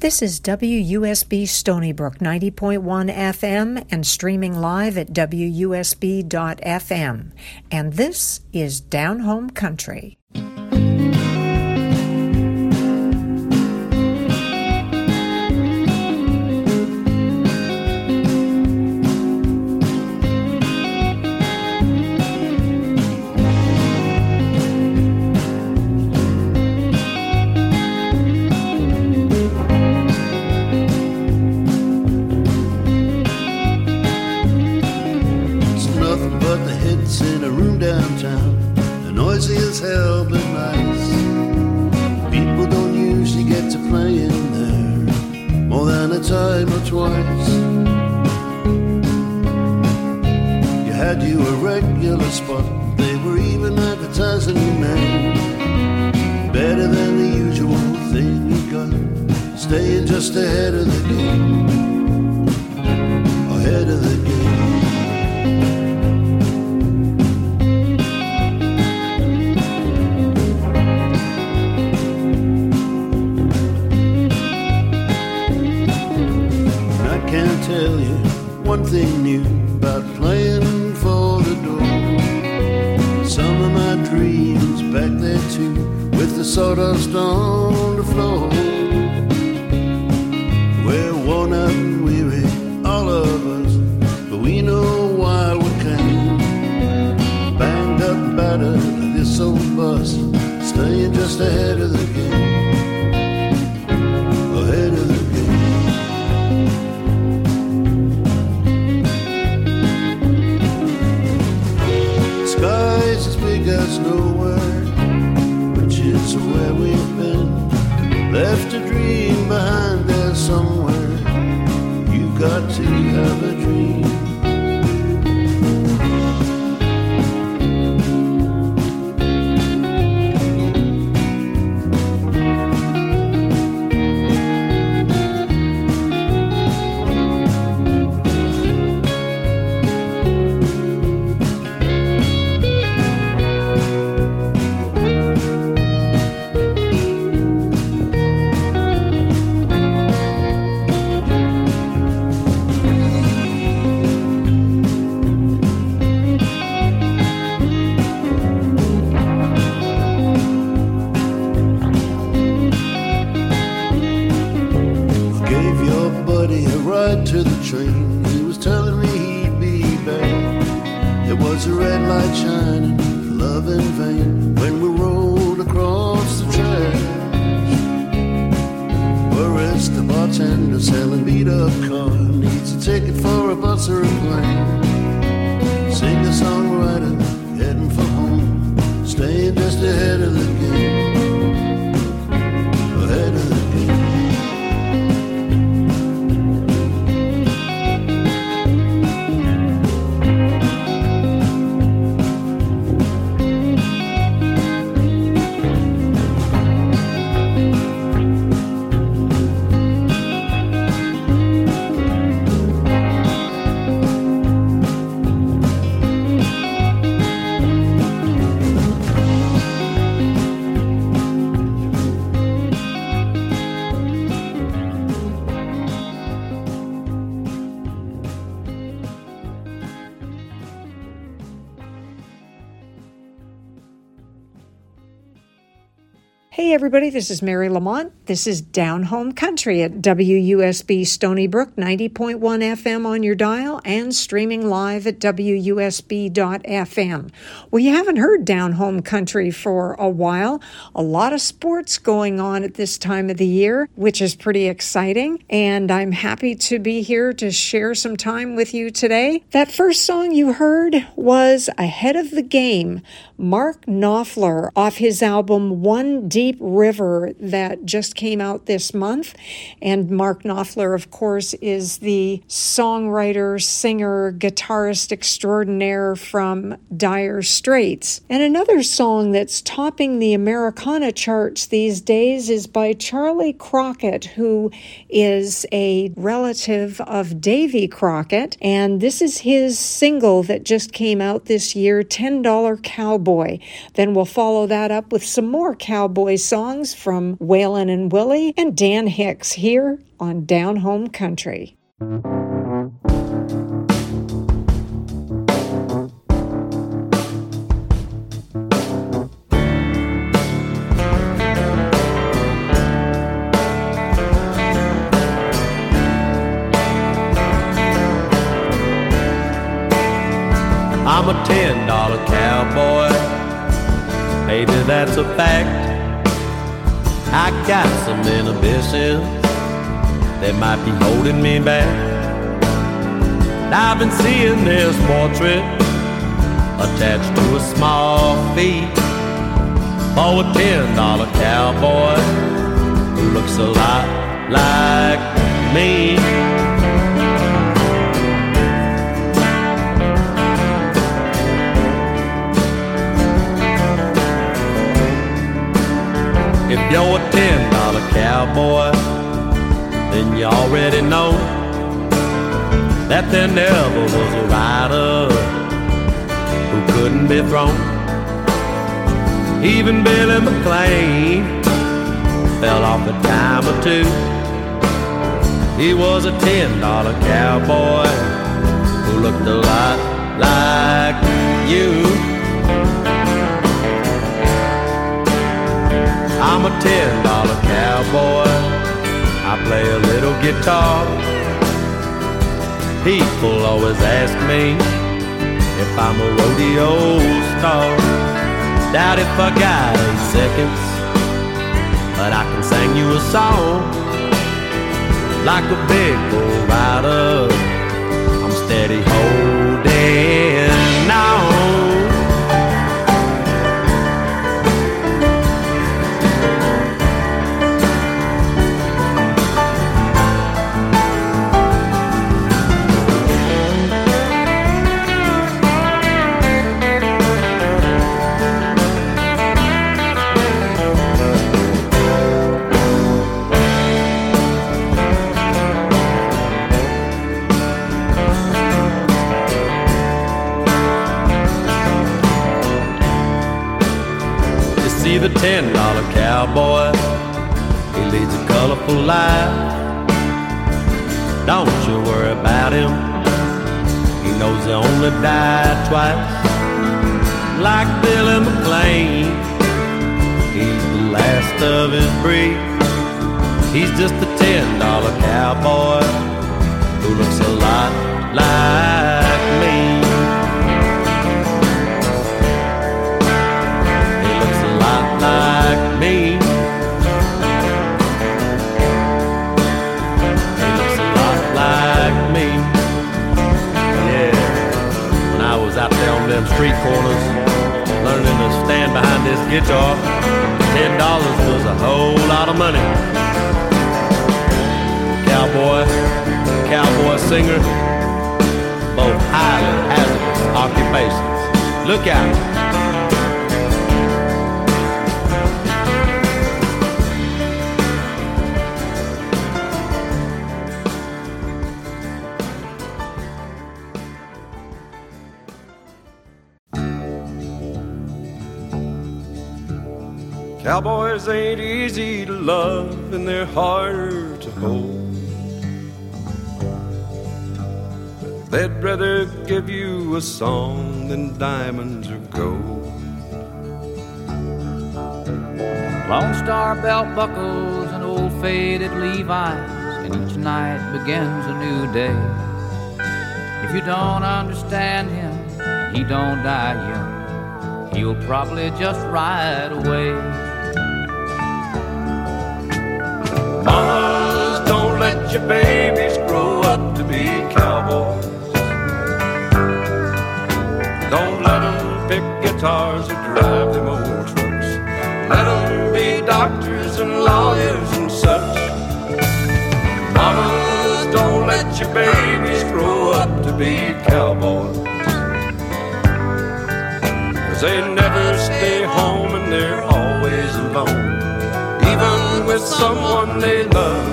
This is WUSB Stony Brook 90.1 FM and streaming live at WUSB.FM. And this is Down Home Country. In a room downtown, the noisy as hell but nice. People don't usually get to play in there more than a time or twice. You had you a regular spot, they were even advertising your name. Better than the usual thing you got, staying just ahead of the game. Ahead of the game. Tell you one thing new about playing for the door. Some of my dreams back there too, with the sawdust on the floor. We're worn out and weary, all of us, but we know why we came. Banged up and battered like this old bus, staying just ahead of the game. Ahead of the game. As nowhere, which is where we've been. Left a dream behind there somewhere. You got to have a dream. To the train, he was telling me he'd be back. There was a red light shining, love in vain, when we rolled across the tracks. Whereas the bartender selling beat-up car needs a ticket for a bus or a plane. Singer-songwriter heading for home, staying just ahead of the game. Ahead of the game. Hey everybody, this is Mary Lamont. This is Down Home Country at WUSB Stony Brook 90.1 FM on your dial and streaming live at WUSB.FM. Well, you haven't heard Down Home Country for a while. A lot of sports going on at this time of the year, which is pretty exciting, and I'm happy to be here to share some time with you today. That first song you heard was Ahead of the Game, Mark Knopfler, off his album One Deep River that just came out this month. And Mark Knopfler, of course, is the songwriter, singer, guitarist extraordinaire from Dire Straits. And another song that's topping the Americana charts these days is by Charlie Crockett, who is a relative of Davy Crockett. And this is his single that just came out this year, $10 Cowboy. Then we'll follow that up with some more cowboy songs from Waylon and Willie and Dan Hicks here on Down Home Country. I'm a $10 cowboy, maybe that's a fact. I got some inhibitions that might be holding me back. I've been seeing this portrait attached to a small fee for a $10 cowboy who looks a lot like me. If you're a $10 cowboy, then you already know that there never was a rider who couldn't be thrown. Even Billy McLean fell off a time or two. He was a $10 cowboy who looked a lot like you. I'm a $10 cowboy, I play a little guitar. People always ask me if I'm a rodeo star. Doubt if I got 8 seconds, but I can sing you a song. Like a big bull rider, I'm steady holding on. The $10 cowboy, he leads a colorful life. Don't you worry about him, he knows he only died twice. Like Billy McLean, he's the last of his breed. He's just a $10 cowboy who looks a lot like me. Like me, he looks a lot like me. Yeah, when I was out there on them street corners learning to stand behind this guitar, $10 was a whole lot of money. Cowboy singer, both highly hazardous occupations. Look out. Cowboys ain't easy to love and they're harder to hold. They'd rather give you a song than diamonds or gold. Lone Star belt buckles and old faded Levi's, and each night begins a new day. If you don't understand him, he don't die young, he'll probably just ride away. Mamas, don't let your babies grow up to be cowboys. Don't let them pick guitars or drive them old trucks. Let them be doctors and lawyers and such. Mamas, don't let your babies grow up to be cowboys. 'Cause they never stay home and they're always alone, even with someone they love.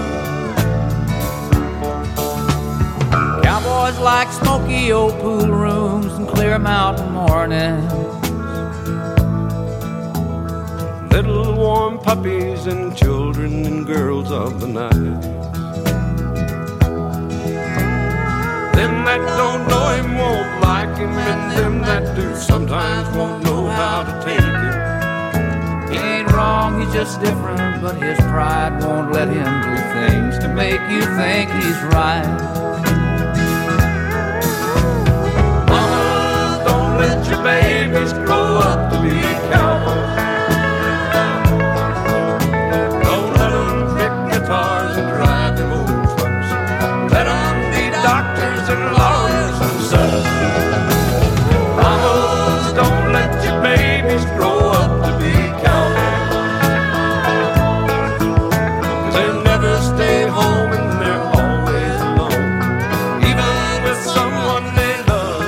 Cowboys like smoky old pool rooms and clear mountain mornings. little warm puppies and children and girls of the night. Them that don't know him won't like him, and them that do sometimes won't know how to take him. He ain't wrong, he's just different, but his pride won't let him do things to make you think he's right. Mamas, don't let your babies grow up to be cowboys. Don't let them pick guitars and drive them old trucks. Let them be doctors and lawyers and such. Mamas, don't let your babies grow up to be cowboys. 'Cause they never stay home and they're always alone, even with someone they love.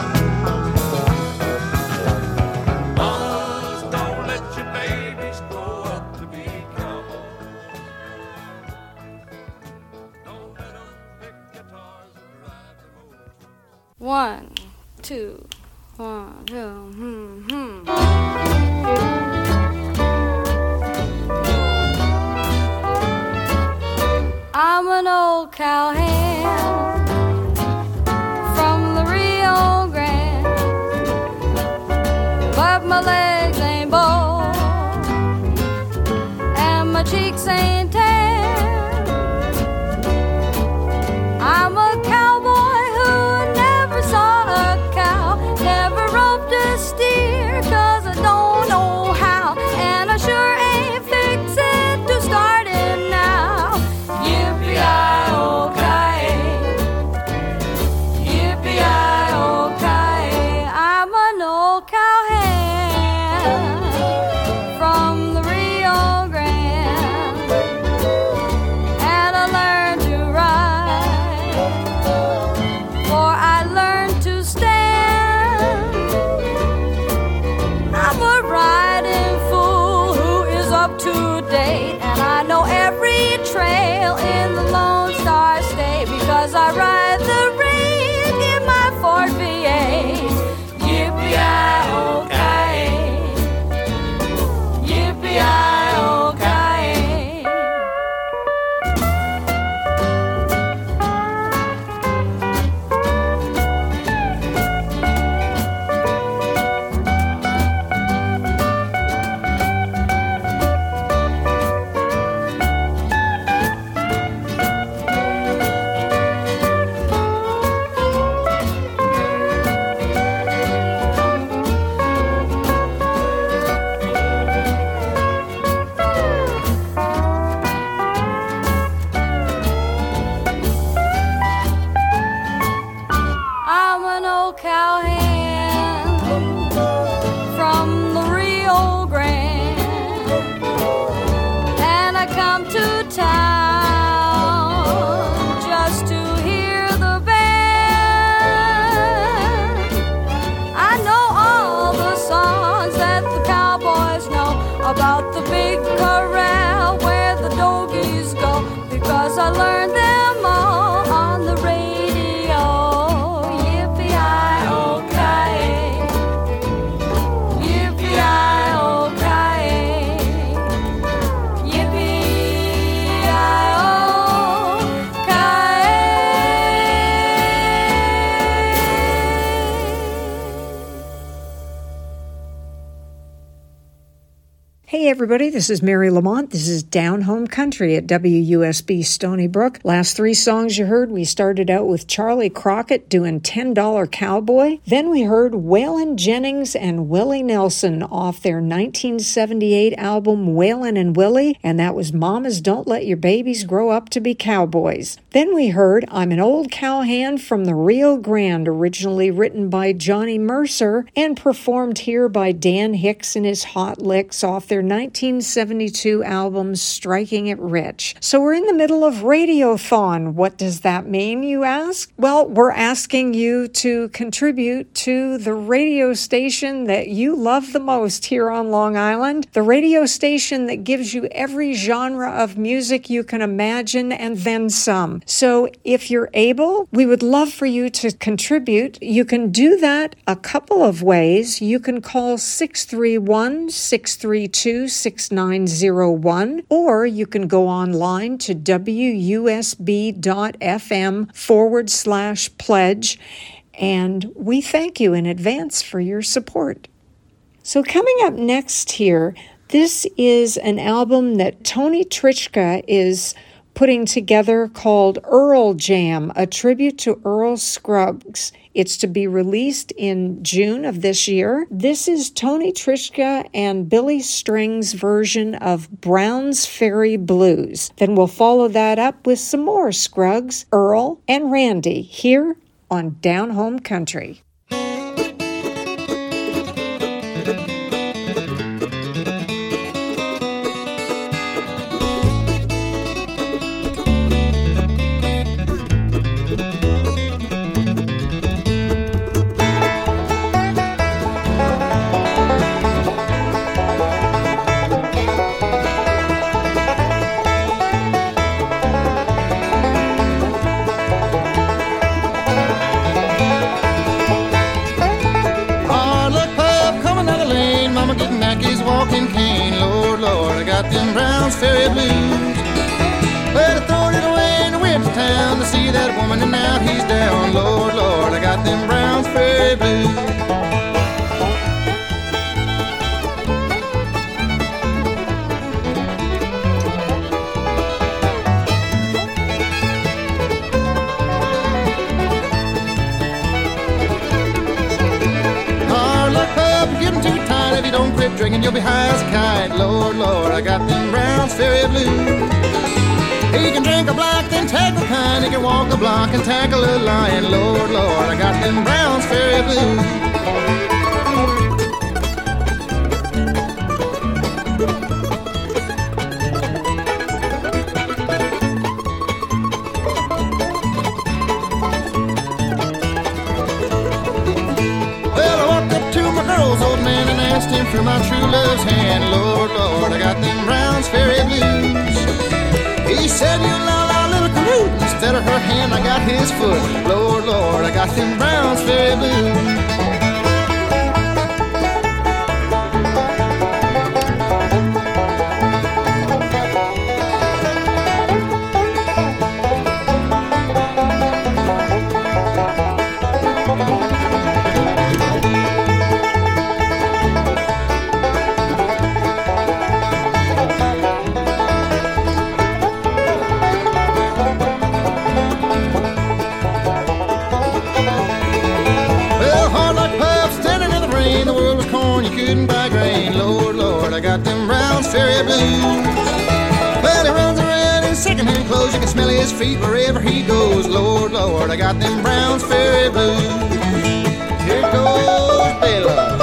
Mamas, don't let your babies grow up to be cowboys. Don't let them pick guitars and drive them old trucks. 1, 2, 1, 2, I'm an old cowhand from the Rio Grande, but my legs ain't bald and my cheeks ain't tan. I'm a cowboy who never saw a cow, never roped a steer, 'cause I don't know how, and I sure ain't fixin' to start it now. Yippee-i-oh-ki-yay, yippee-i-oh-ki-yay. I'm an old cowhand from the Rio Grande, and I learned to ride, for I learned to stand. I'm a riding fool who is up to date, and I know every trail in the Lone Star State, because I ride the rig in my Ford V8. Yippee-i-oh-ki-yay, yippee-i-oh-ki-yay. I'm an old cowhand from the Rio Grande, and I come to town just to hear the band. I know all the songs that the cowboys know about the big corral where the doggies go, because I learned them all on the radio. Yippee-i-oh-ki-yay, yippee-i-oh-ki-yay, yippee-i-oh-ki-yay. Hey everybody, this is Mary Lamont. This is Down Home Country at WUSB Stony Brook. Last three songs you heard, we started out with Charlie Crockett doing $10 Cowboy. Then we heard Waylon Jennings and Willie Nelson off their 1978 album Waylon and Willie, and that was Mamas Don't Let Your Babies Grow Up to Be Cowboys. Then we heard I'm an Old Cowhand from the Rio Grande, originally written by Johnny Mercer and performed here by Dan Hicks and his Hot Licks off their 1972 album Striking It Rich. So we're in the middle of Radiothon. What does that mean, you ask? Well, we're asking you to contribute to the radio station that you love the most here on Long Island, the radio station that gives you every genre of music you can imagine and then some. So if you're able, we would love for you to contribute. You can do that a couple of ways. You can call 631-632 872-6901, or you can go online to wusb.fm/pledge, and we thank you in advance for your support. So coming up next here, this is an album that Tony Trichka is putting together called Earl Jam, a tribute to Earl Scruggs. It's to be released in June of this year. This is Tony Trichka and Billy String's version of Brown's Ferry Blues. Then we'll follow that up with some more Scruggs, Earl, and Randy here on Down Home Country. Ferry blues. But I throwed it away and went to town to see that woman, and now he's down. Lord, Lord, I got them Browns Ferry blues. Oh, look up, you're getting too tight. If you don't quit drinking, you'll be high as a kite. Lord, Lord, I got them Browns Ferry blues. He can drink a block, then tackle kind. He can walk a block and tackle a lion. Lord, Lord, I got them Browns Ferry blues. Well, I walked up to my girl's old man and asked him for my true love's hand. Lord, Lord, I got them Browns Ferry blues. He said, you la little canoe. Instead of her hand, I got his foot. Lord, Lord, I got them Browns Ferry blues. Ferry blues. Well, he runs around in secondhand clothes. You can smell his feet wherever he goes. Lord, Lord, I got them Browns Ferry blues. Here goes Bela.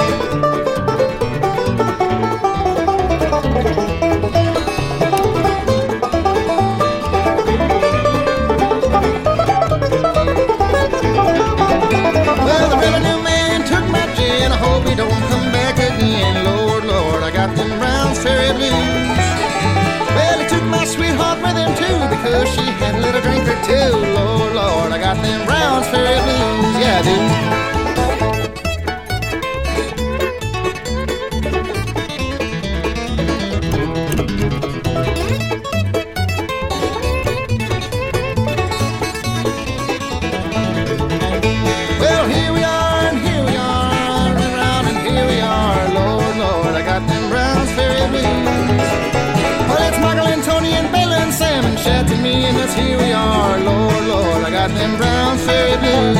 Well, the revenue man took my gin. I hope he don't come back again. Lord, Lord, I got them Browns Ferry blues. Well, he took my sweetheart with him too, because she had a little drink or two. Lord, Lord, I got them Browns Ferry blues. Yeah, I do. Well, here we are, and here we are, around and here we are. Lord, Lord, I got them Browns Ferry blues. Well, it's Michael and Tony and Bela and Sam and Shat and me, and that's here we are. Lord, Lord, I got them Browns Ferry blues.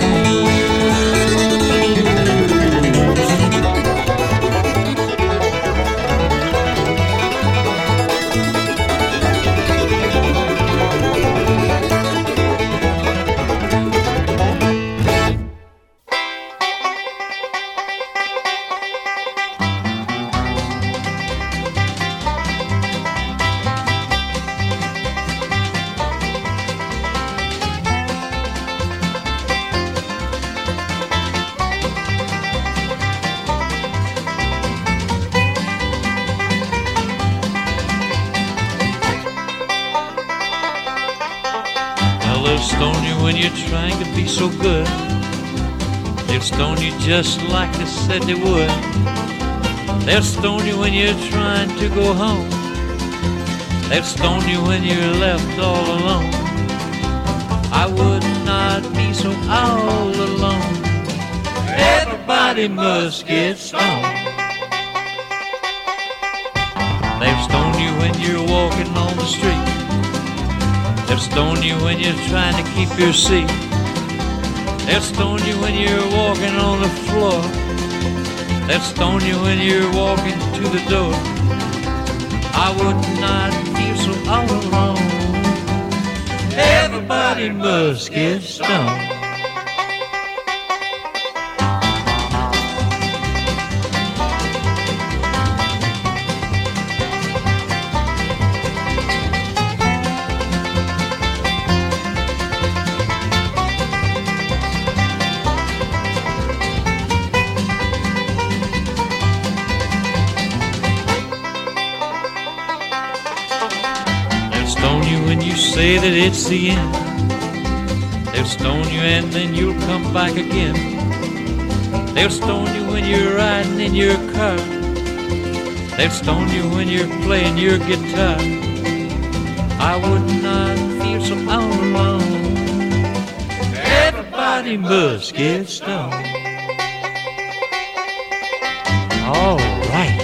They'll stone you when you're trying to be so good. They'll stone you just like they said they would. They'll stone you when you're trying to go home. They'll stone you when you're left all alone. I would not be so all alone. Everybody must get stoned. They'll stone you when you're walking on the street. They'll stone you when you're trying to keep your seat. They'll stone you when you're walking on the floor. They'll stone you when you're walking to the door. I would not feel so all alone. Everybody must get stoned. Say that it's the end. They'll stone you and then you'll come back again. They'll stone you when you're riding in your car. They'll stone you when you're playing your guitar. I would not feel so all alone. Everybody must get stoned. All right.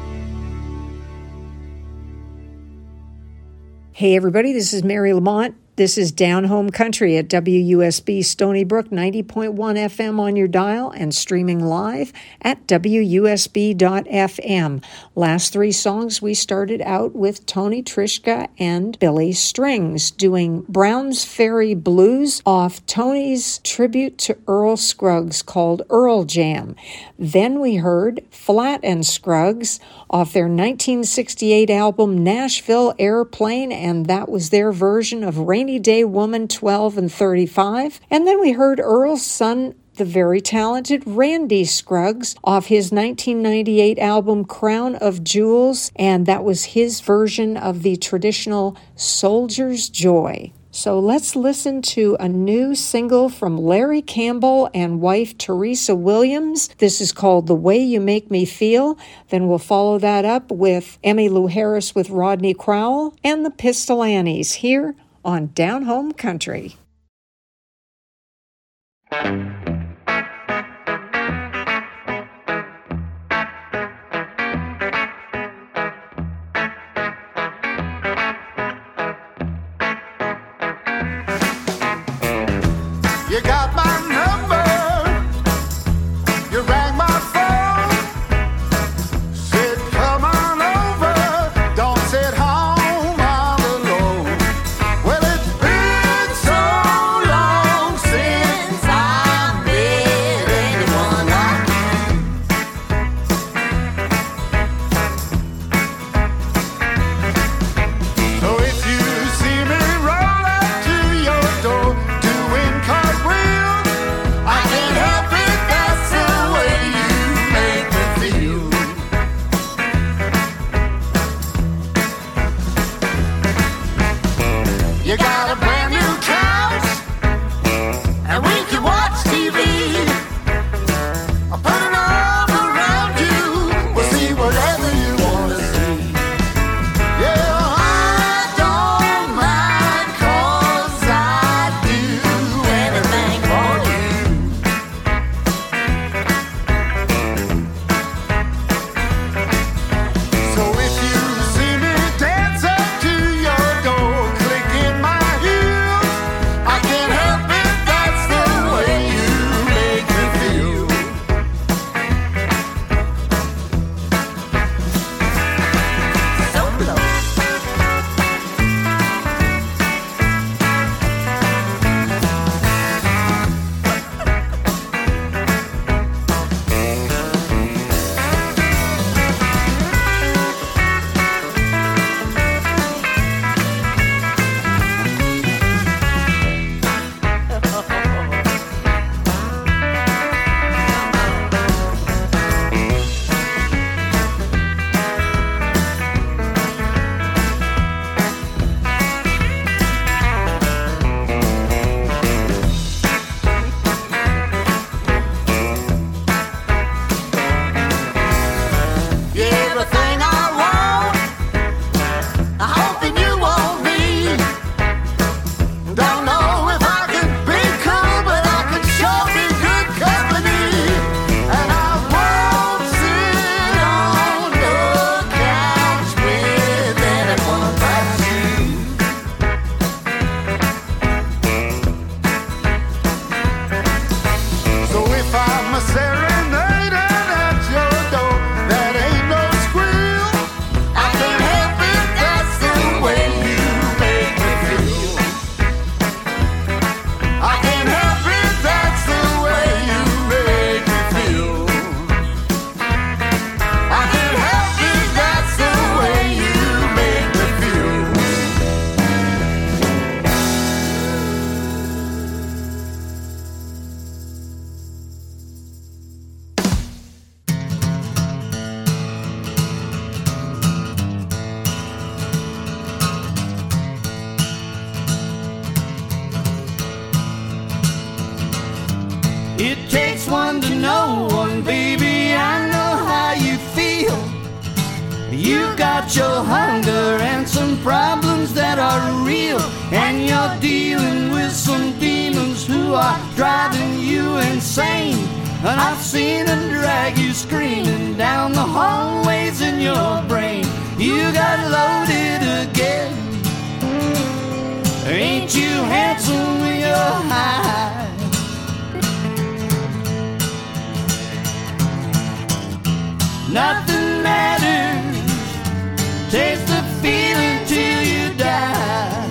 Hey everybody, this is Mary Lamont. This is Down Home Country at WUSB Stony Brook 90.1 FM on your dial and streaming live at WUSB.FM. Last three songs we started out with Tony Trischka and Billy Strings doing Brown's Ferry Blues off Tony's tribute to Earl Scruggs called Earl Jam. Then we heard Flat and Scruggs off their 1968 album Nashville Airplane, and that was their version of Rainy Day Woman 12 and 35. And then we heard Earl's son, the very talented Randy Scruggs, off his 1998 album Crown of Jewels, and that was his version of the traditional Soldier's Joy. So let's listen to a new single from Larry Campbell and wife Teresa Williams. This is called The Way You Make Me Feel. Then we'll follow that up with Emmylou Harris with Rodney Crowell and the Pistol Annies here on Down Home Country. You got my number, you rang my phone, said come on over, don't sit home all alone. Well, it's been so long since I met anyone like you. So if you see me roll up to your door, doing cartwheels, I can't help it, that's the way you make me feel. You got a brand new couch, and we can watch TV. I'll put an arm around you, we'll see whatever you want to see. Yeah, I don't mind 'cause I do anything for you. So if you see me dance up to your door, clicking my heels, I can't help it, that's the way you make me feel. So low. Everything I want, I'm hoping you want me. Don't know if I can be cool, but I can sure be good company. And I won't sit on the couch with anyone but you. So if I'm a serenading at your door, that ain't no squeal. I can't help it, that's the way you make me feel. I can't help it, that's the way you make me feel. I can't help it, that's the way you make me feel. It takes one to know one, baby, I know how you feel. You got your hunger and some problems that are real, and you're dealing with some demons who are driving you insane. And I've seen them drag you screaming down the hallways in your brain. You got loaded again, Ain't you handsome when you're high? Nothing matters. Taste the feeling till you die.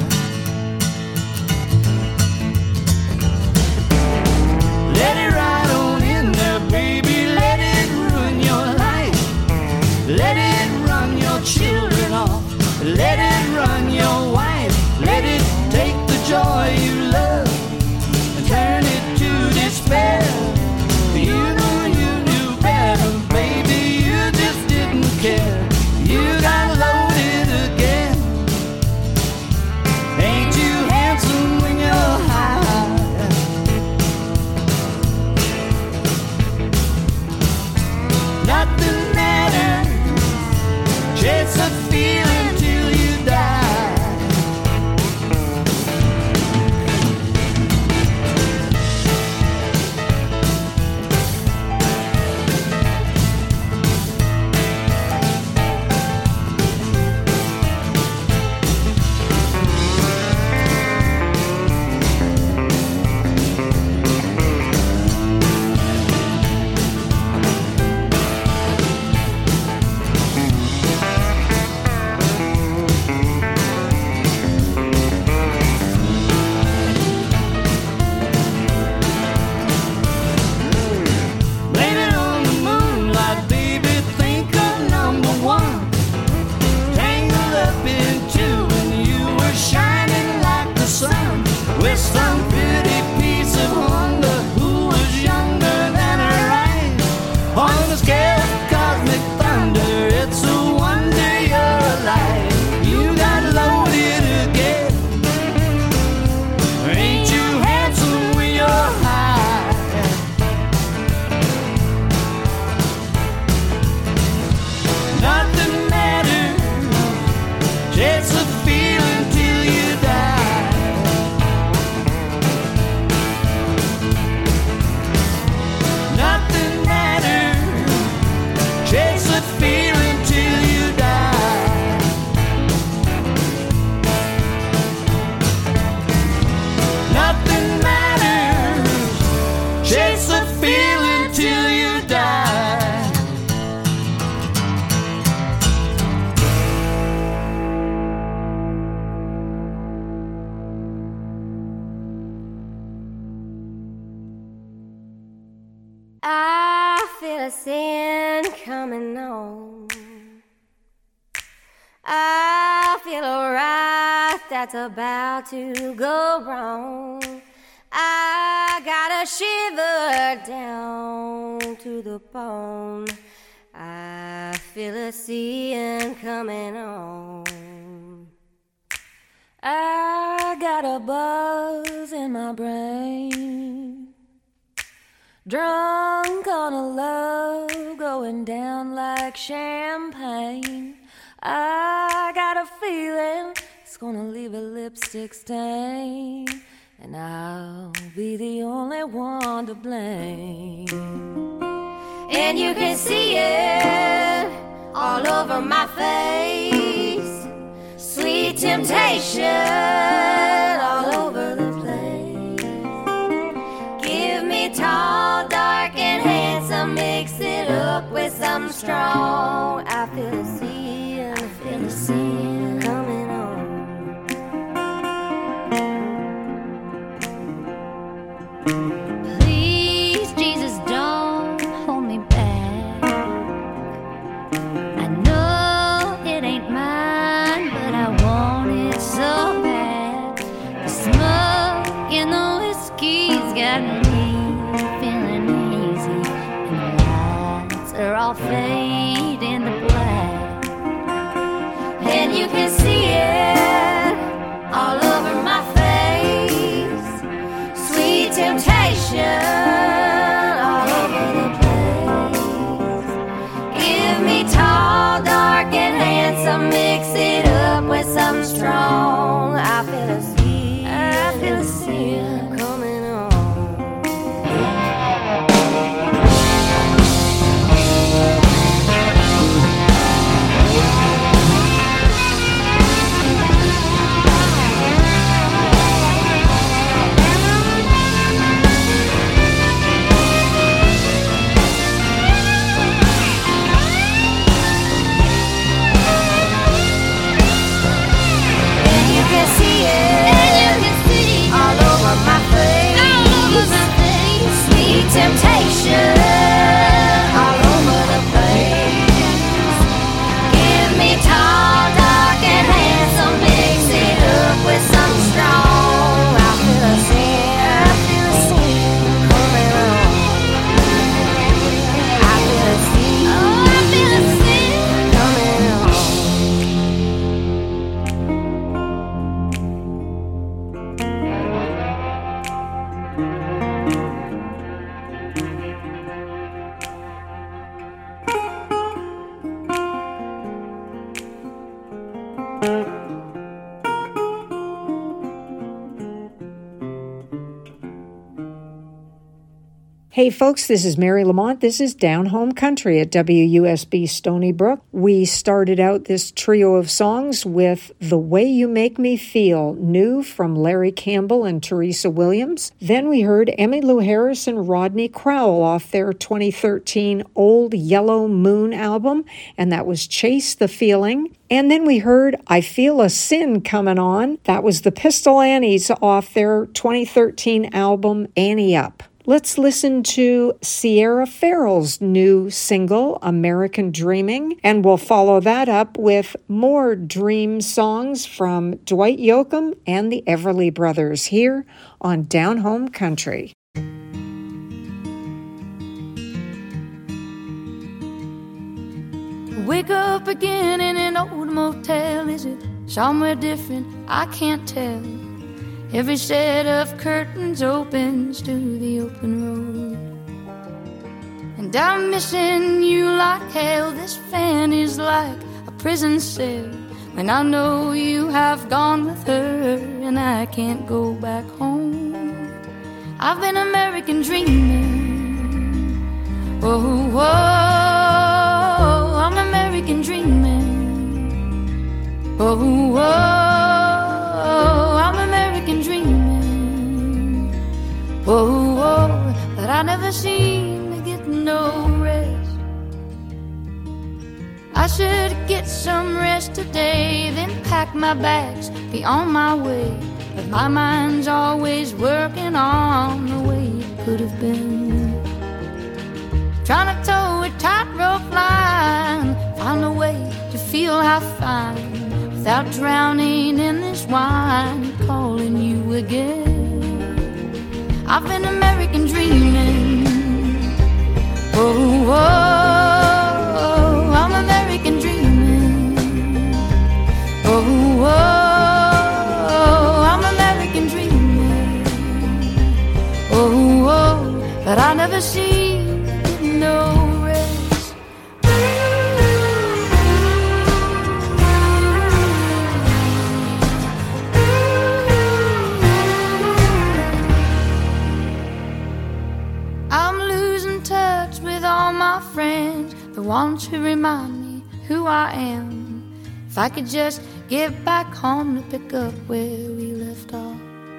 Let it ride on in there, baby. Let it ruin your life. Let it run your children off. Let it run your wife. Let it take the joy you love and turn it to despair. You know you knew better, baby. You just didn't care. You got loaded again. Ain't you handsome when you're high? Nothing matters. Chase a feeling till you die. Blame it on the moonlight, baby. Think of number one. Tangled up in two when you were shining like the sun. With some pretty piece of Honda who was younger than her eyes. On the scale of cosmic thunder, it's a wonder you're alive. You got loaded again. Ain't you handsome when you're high? Nothing matters. Chase a feeling till you die. Nothing matters. Chase a feeling till you die. Nothing matters. Chase a feeling till you die. I feel a sin coming on. I feel a wrath that's about to go wrong. I got a shiver down to the bone. I feel a sin coming on. I got a buzz in my brain. Drunk on a love going down like champagne. I got a feeling it's gonna leave a lipstick stain, and I'll be the only one to blame. And you can see it all over my face. Sweet temptation all over the place. Give me tall, dark, and handsome. Mix it up with some strong. I feel a sin, I feel a sin coming on. Please, Jesus, don't hold me back. I know it ain't mine, but I want it so bad. The smoke and the whiskey's got me feeling easy, and the lights are all fading to black. And you can see it all over my face. Sweet temptation all over the place. Give me tall, dark, and handsome. Mix it up with some strong. I feel a sin, I feel a sin coming on. Hey folks, this is Mary Lamont. This is Down Home Country at WUSB Stony Brook. We started out this trio of songs with The Way You Make Me Feel, new from Larry Campbell and Teresa Williams. Then we heard Emmylou Harris and Rodney Crowell off their 2013 Old Yellow Moon album, and that was Chase the Feeling. And then we heard I Feel a Sin Coming On. That was the Pistol Annies off their 2013 album Annie Up. Let's listen to Sierra Farrell's new single, American Dreaming, and we'll follow that up with more dream songs from Dwight Yoakam and the Everly Brothers here on Down Home Country. Wake up again in an old motel. Is it somewhere different? I can't tell. Every set of curtains opens to the open road. And I'm missing you like hell. This fan is like a prison cell. When I know you have gone with her and I can't go back home. I've been American dreaming. Oh, whoa, I'm American dreaming. Oh, whoa, I'm American dreaming. Oh, whoa, but I never seem to get no rest. I should get some rest today, then pack my bags, be on my way. But my mind's always working on the way it could have been. Trying to toe a tightrope line, find a way to feel half fine without drowning in this wine, calling you again. I've been American dreaming. Oh, whoa, I'm American dreaming. Oh, whoa, I'm American dreaming. Oh, whoa, but I never seem to get no rest. I'm losing touch with all my friends, the ones who remind me who I am. If I could just get back home to pick up where we left off,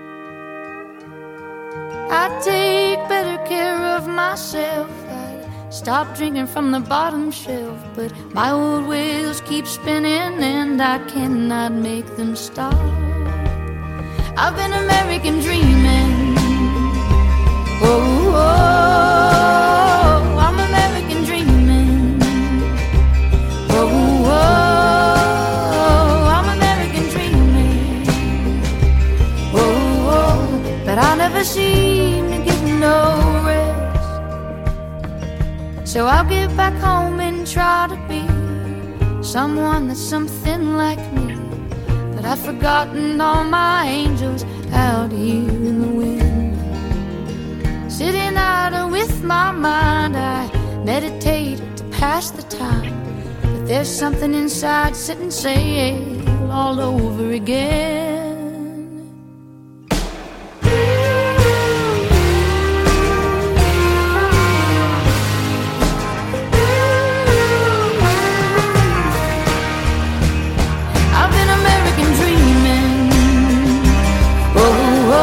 I'd take better care of myself. I'd stop drinking from the bottom shelf. But my old wheels keep spinning and I cannot make them stop. I've been American dreaming. Oh, oh, I'm American dreaming. Oh, oh, I'm American dreaming. Oh, oh, but I never seem to get no rest. So I'll get back home and try to be someone that's something like me. But I've forgotten all my angels out here in the wind. Sitting idle with my mind, I meditate to pass the time. But there's something inside sitting sail all over again. I've been American dreaming. Oh, oh.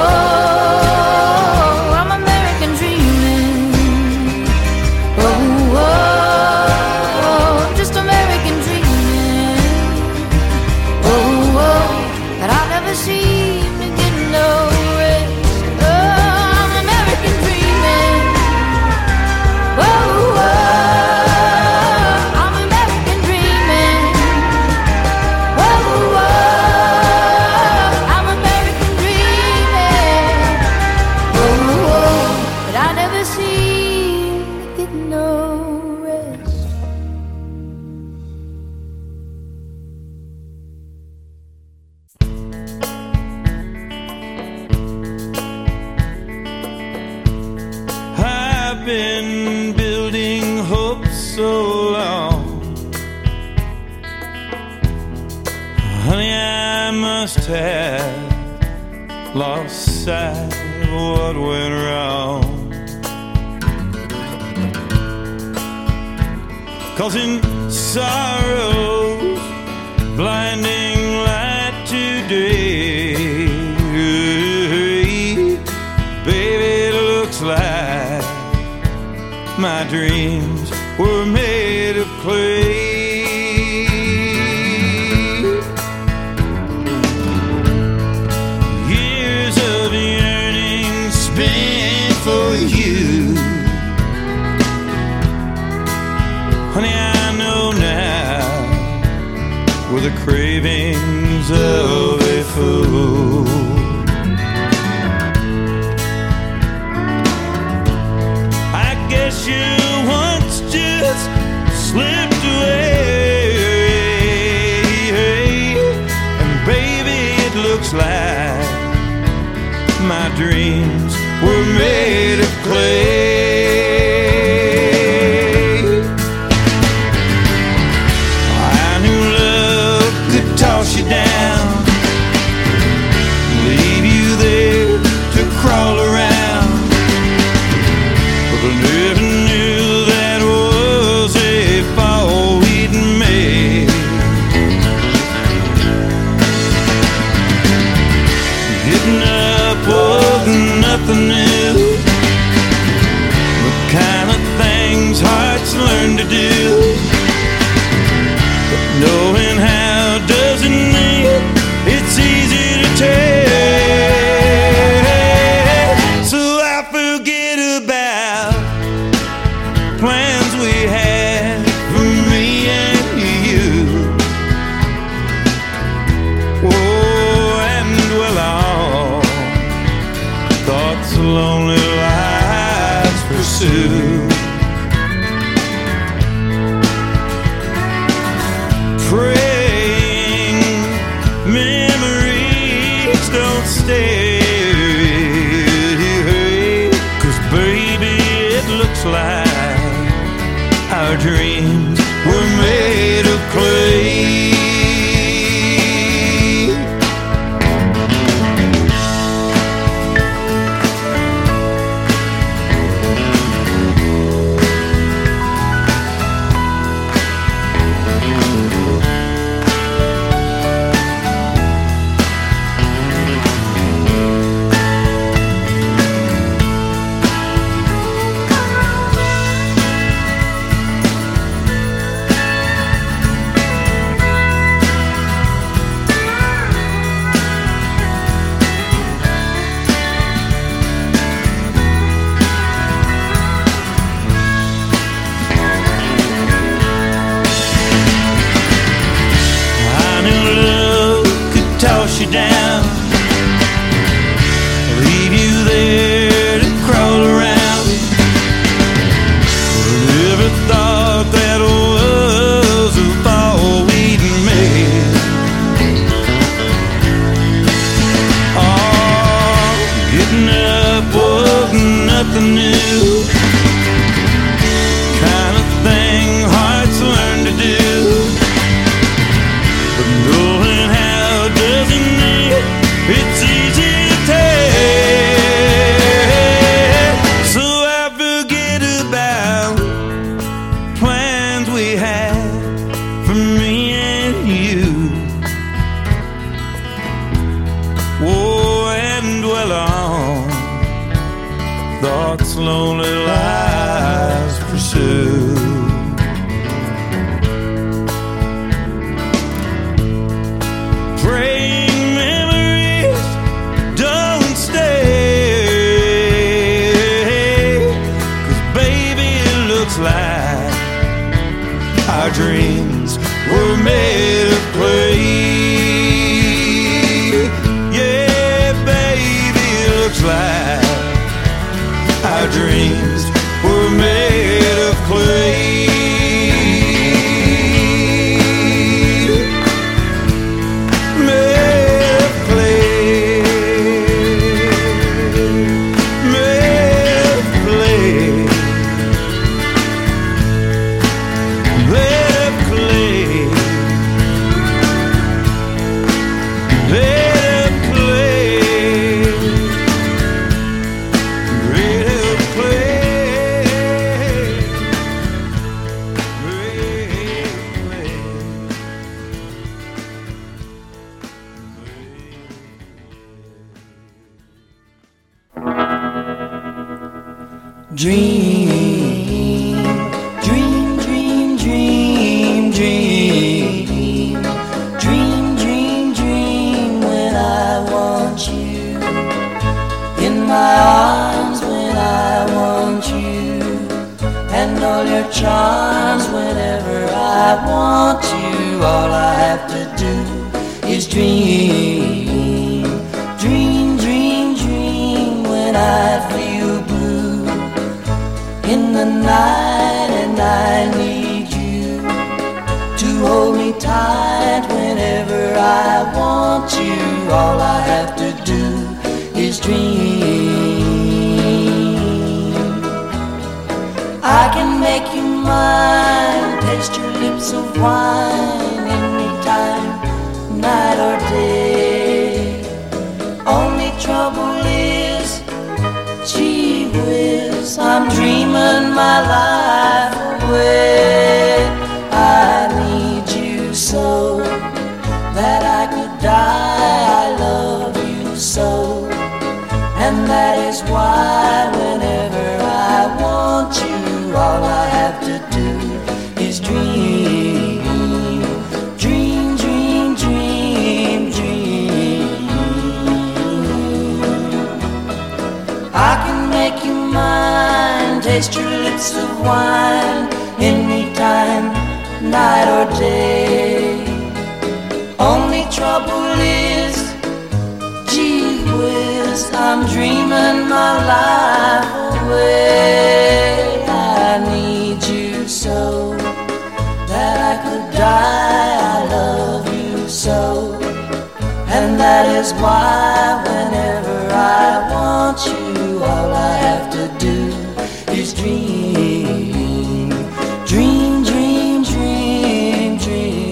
Lost sight of what went wrong. causing sorrows, blinding light today. Baby, it looks like my dreams were made of clay. Years of yearning spent for you. Honey, I know now were the cravings of a fool. I guess you once just slipped away, and baby, it looks like my dreams were made of clay. Toss you down, leave you there to crawl around, but I never knew that was a fall we'd made. Getting up was nothing new, the kind of things hearts learn to do, but knowing how doesn't mean it's easy to tell. So I forget about plans we had for me and you. Oh, and dwell on thoughts lonely lives pursue. Don't stay, 'cause baby, it looks like our dreams were made of clay. Toss you down, leave you there to crawl around. Never thought that was a fall we'd made. Oh, getting up was nothing new, kind of thing hearts learn to do, but knowing how doesn't mean it's easy to tell. So I forget about plans we had for me and you. Oh, and dwell on thoughts lonely lives pursue. Like our dreams were made of clay. Yeah, baby, it looks like our dreams were made of clay. Play. arms whenever I want you. All I have to do is dream, dream, dream, dream when I feel blue in the night, and I need you to hold me tight whenever I want you. All I have to do is dream. I can make you mine, taste your lips of wine anytime, night or day. Only trouble is, gee whiz, I'm dreaming my life away. I need you so that I could die. I love you so, and that is why whenever I want you, all I have to do is dream, dream, dream, dream, dream. I can make you mine, taste your lips of wine anytime, night or day. Only trouble is, gee whiz, I'm dreaming my life away. I need you so that I could die. I love you so, and that is why whenever I want you, all I have to do is dream, dream, dream, dream, dream,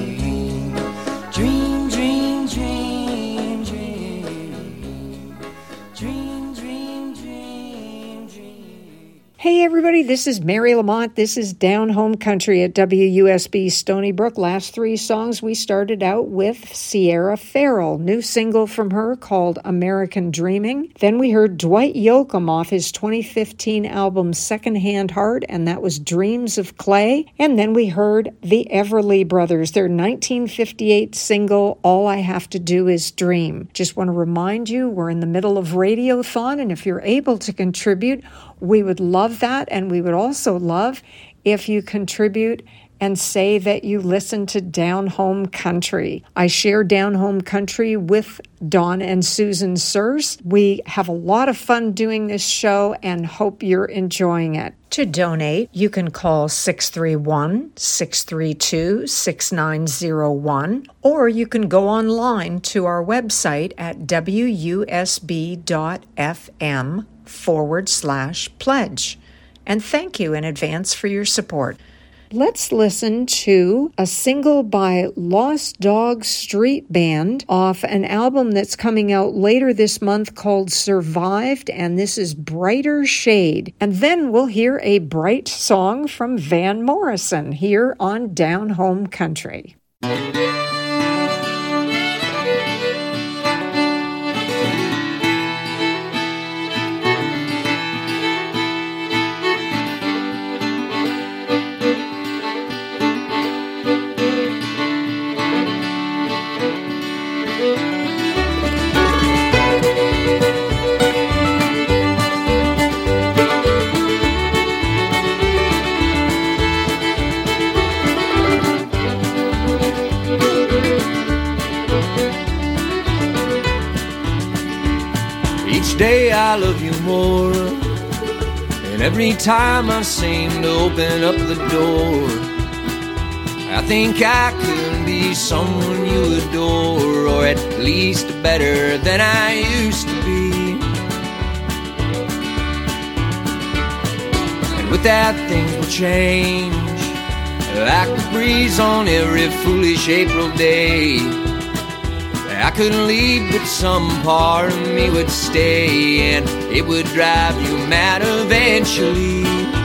dream, dream, dream, dream, dream, dream, dream, dream. Hey everybody, this is Mary Lamont. This is Down Home Country at WUSB Stony Brook. Last three songs we started out with Sierra Farrell, new single from her called American Dreaming. Then we heard Dwight Yoakam off his 2015 album Secondhand Heart, and that was Dreams of Clay. And then we heard the Everly Brothers, their 1958 single All I Have to Do Is Dream. Just want to remind you, we're in the middle of Radiothon, and if you're able to contribute, we would love that, and we would also love if you contribute and say that you listen to Down Home Country. I share Down Home Country with Don and Susan Searce. We have a lot of fun doing this show and hope you're enjoying it. To donate, you can call 631-632-6901, or you can go online to our website at wusb.fm/pledge. And thank you in advance for your support. Let's listen to a single by Lost Dog Street Band off an album that's coming out later this month called Survived, and this is Brighter Shade. And then we'll hear a bright song from Van Morrison here on Down Home Country. Each day I love you more, and every time I seem to open up the door, I think I could be someone you adore, or at least better than I used to be. And with that things will change, like the breeze on every foolish April day. I couldn't leave, but some part of me would stay, and it would drive you mad eventually.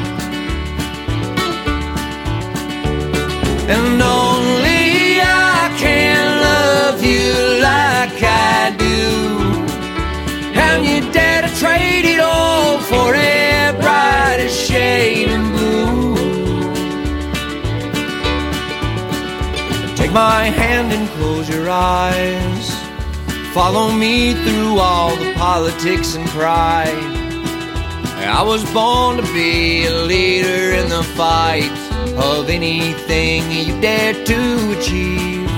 And only I can love you like I do, and you dare to trade it all for a brighter shade of blue. Take my hand and close your eyes, follow me through all the politics and pride. I was born to be a leader in the fight of anything you dare to achieve.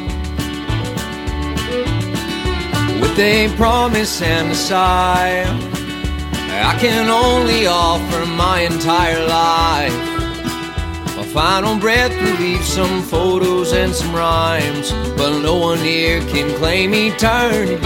With a promise and a sigh, I can only offer my entire life. My final breath will leave some photos and some rhymes, but no one here can claim eternity.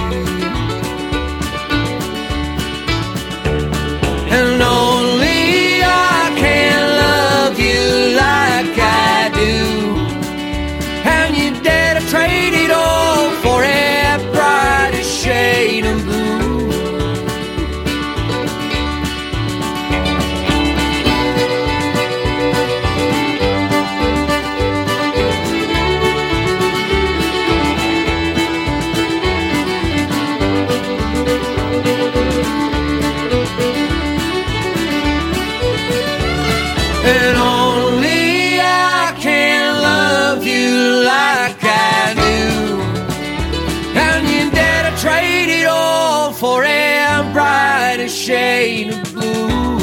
And only I can love you like I do, and you dare to trade it all for a brighter shade of blue. And only I can love you like I do, and you dare to trade it all for a brighter shade of blue.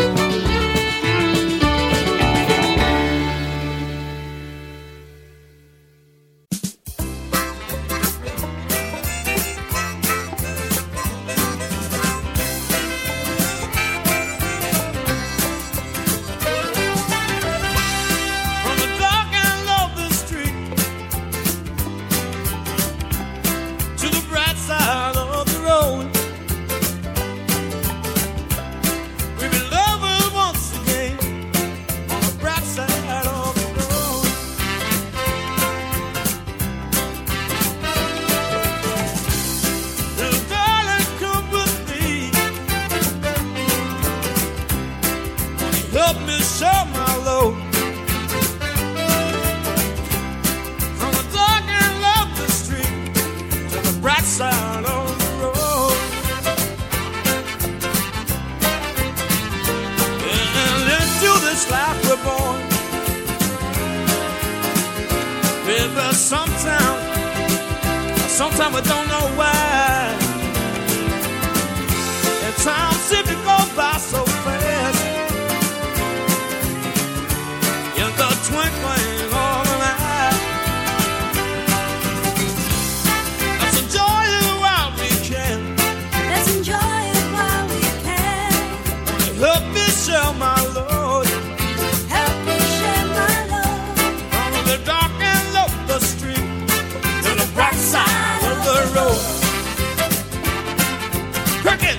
Sometimes we don't know why. And time seems to go by so fast. In the twinkling of an eye. Let's enjoy it while we can. Let's enjoy it while we can. Help me share my load. Help me share my load. From the dark and lonely street to the bright side of the road. Cricket!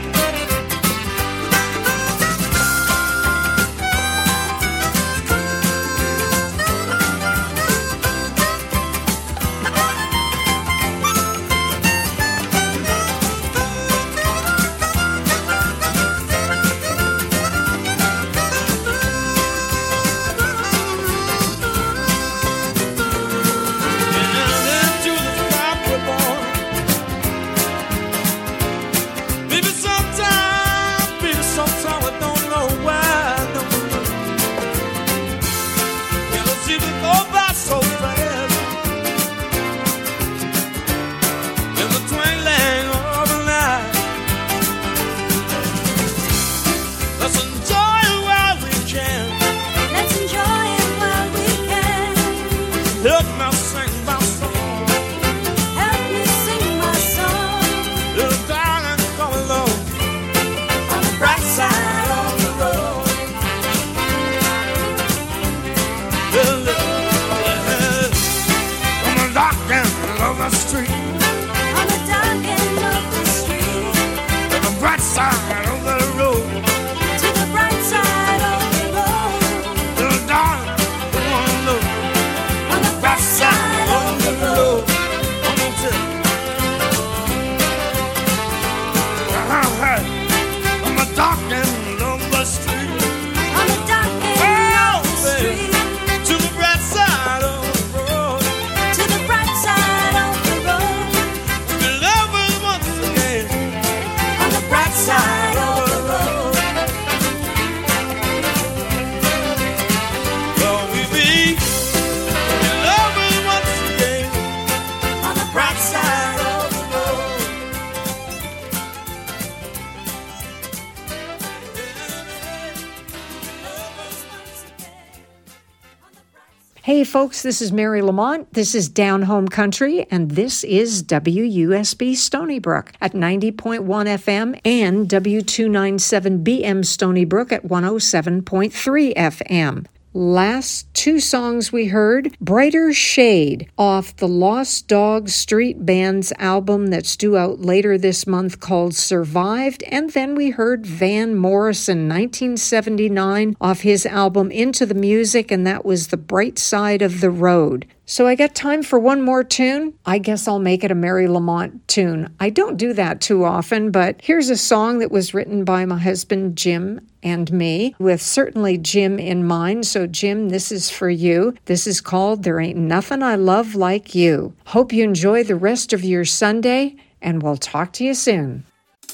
Hey folks, this is Mary Lamont. This is Down Home Country, and this is WUSB Stony Brook at 90.1 FM and W297BM Stony Brook at 107.3 FM. Last two songs we heard, Brighter Shade off the Lost Dog Street Band's album that's due out later this month called Survived, and then we heard Van Morrison 1979 off his album Into the Music, and that was The Bright Side of the Road. So I got time for one more tune. I guess I'll make it a Mary Lamont tune. I don't do that too often, but here's a song that was written by my husband Jim and me, with certainly Jim in mind. So Jim, this is for you. This is called There Ain't Nothing I Love Like You. Hope you enjoy the rest of your Sunday, and we'll talk to you soon.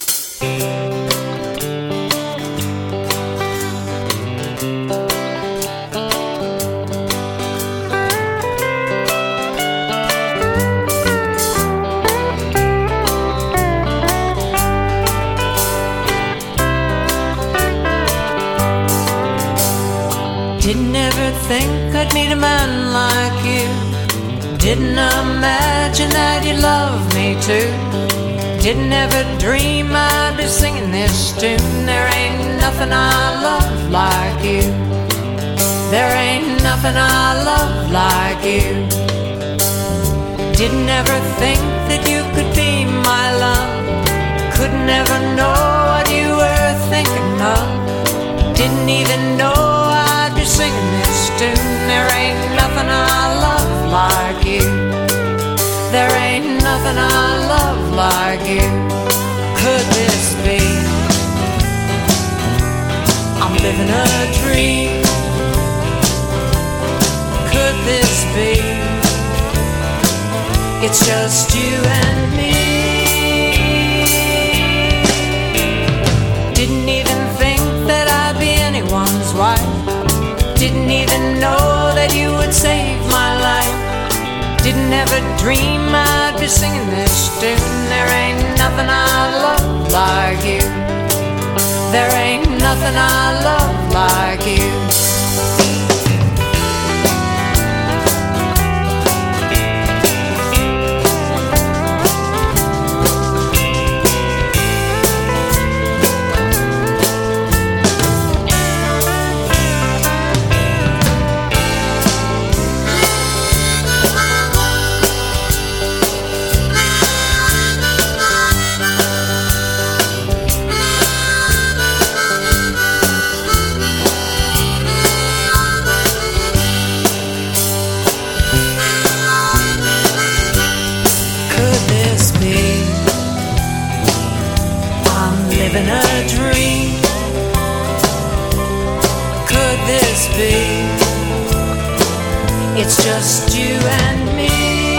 Didn't ever think I'd meet a man like you. Didn't imagine that you'd love me too. Didn't ever dream I'd be singing this tune. There ain't nothing I love like you. There ain't nothing I love like you. Didn't ever think that you could be my love. Couldn't ever know what you were thinking of. Didn't even know I'd be singing this tune. There ain't nothing I love like you. There ain't nothing I love like you. Could this be? I'm living a dream. Could this be? It's just you and me. Didn't even think that I'd be anyone's wife. Didn't even know that you would save my life. Didn't ever dream I'd be singing this tune. There ain't nothing I love like you. There ain't nothing I love like you. Living a dream. Could this be? It's just you and me.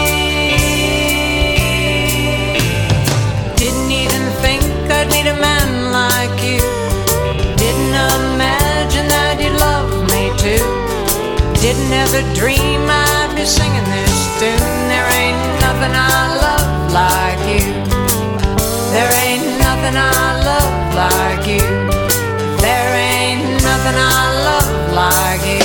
Didn't even think I'd meet a man like you. Didn't imagine that you'd love me too. Didn't ever dream I'd be singing this tune. There ain't nothing I love like you. There ain't nothing I love like you. There ain't nothing I love like you.